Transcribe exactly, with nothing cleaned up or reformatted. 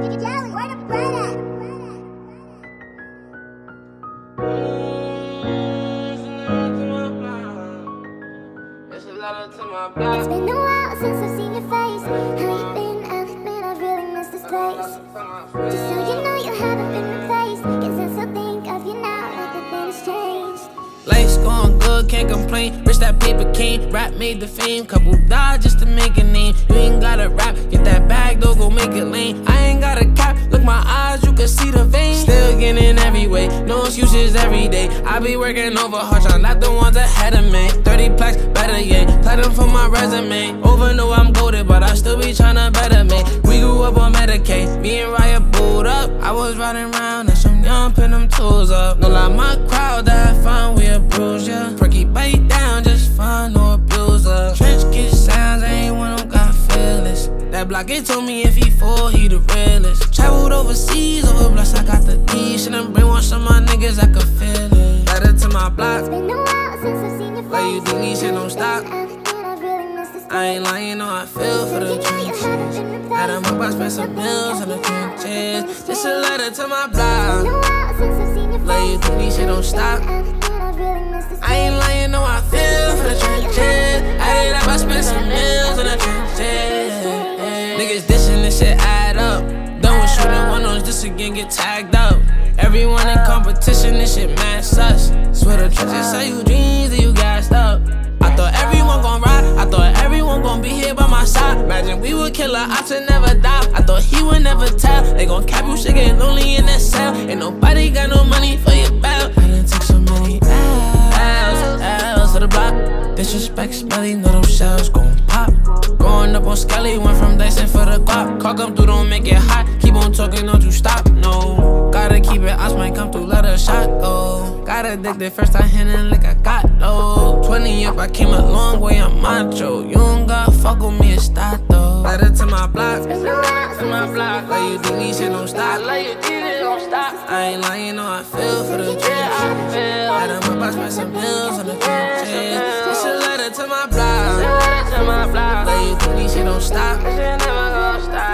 It's been a while since I've seen your face. How you been? I've been, I really miss this place. Just so you know you haven't been replaced. Guess I still think of you now, like nothing has changed. Life's going good, can't complain. Rich that paper king, rap made the fame. Couple died just to make a name. You ain't gotta rap, get that bag though, go make it lame. I ain't got a cap, look my eyes, you can see the veins. Still getting every way, no excuses every day. I be working over hard, trying not the ones ahead of me. thirty plaques, better yet, platinum for my resume. Over know I'm goated, but I still be tryna better me. We grew up on Medicaid, me and Riot booed up. I was riding around and some young pin them tools up. No lie, my crowd that fun, we bruise ya. Yeah. Perky bite down, just fun, no abuser. Trench kid sounds, I ain't one who got feelings. That block, it told me if he fall, he the realest. Traveled overseas, over blessed, I got the leash. And then brainwash some of my niggas, I could feel it. Better to my block. It's been a while since I've seen your face. Like you do me, shit don't stop. I ain't lying, no, I feel for the trenches. Had them up, I spent some bills in the trenches. Just a letter to my block. Like you do me, shit don't stop. I ain't lying, no, I feel for the trenches. I ain't up, I spent some bills in the trenches. Niggas dishing this shit add up. Done with shooting one-ons, this again get tagged up. Everyone in competition, this shit mad sus. Swear the trenches sell you dreams that you gassed up. I thought everyone gon' ride, I thought everyone gon' be here by my side. Imagine we would kill her, I should never die. I thought he would never tell. They gon' cap you, shit get lonely in that cell. Ain't nobody got no money for your bell. I done took so many L's, L's to the block. Disrespect smelly, know them shells gon' pop. Growing up on Skelly, went from Dyson for the Glock. Car come through, don't make it hot. Keep on talking, don't you stop, no. Gotta keep it, I might come through, let a shot go. Got addicted, first I hit it like I got low. twenty up, I came a long way, I'm macho. You don't gotta fuck with me, it's that though. Letter to my block, to my block. Like you do me, shit don't stop. Like you did it, don't stop. I ain't lying, no, I feel for the trenches. Had them up, I spent some bills on the trenches. Just a letter to my block. Like you do me, shit don't stop.